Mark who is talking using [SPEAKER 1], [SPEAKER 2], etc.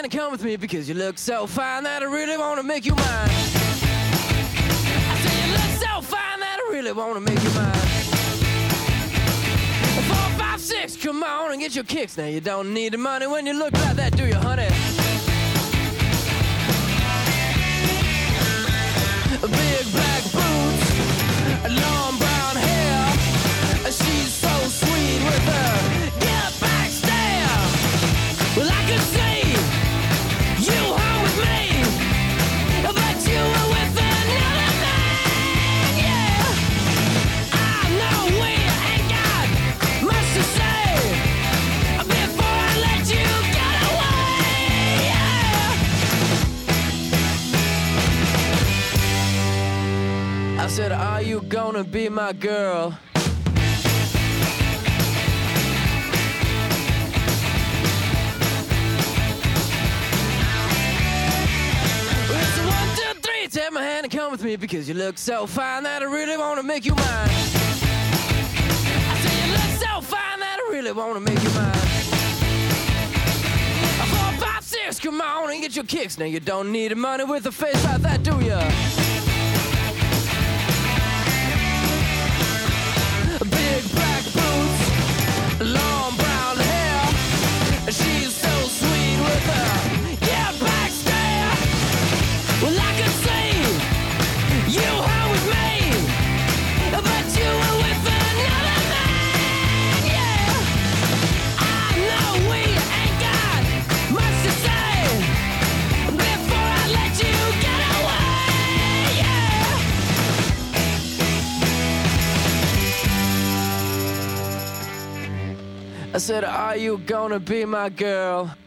[SPEAKER 1] and come with me because you look so fine that I really want to make you mine. I say you look so fine that I really want to make you mine. 4, 5, 6, come on and get your kicks. Now you don't need the money when you look like that, do you, honey? Big black boots, long brown hair. She's so sweet with her get back stare. Well, I could see you home with me, but you were with another man, yeah. I know we ain't got much to say before I let you get away, yeah. I said, are you gonna be my girl? Take my hand and come with me because you look so fine that I really want to make you mine. I say you look so fine that I really want to make you mine. 4, 5, 6, come on and get your kicks. Now you don't need the money with a face like that, do ya? Big black boots, long brown hair. She's so sweet with her get back stare. Well, I could see you home with me, but you were with another man, yeah. I know we ain't got much to say before I let you get away, yeah. I said, are you gonna be my girl?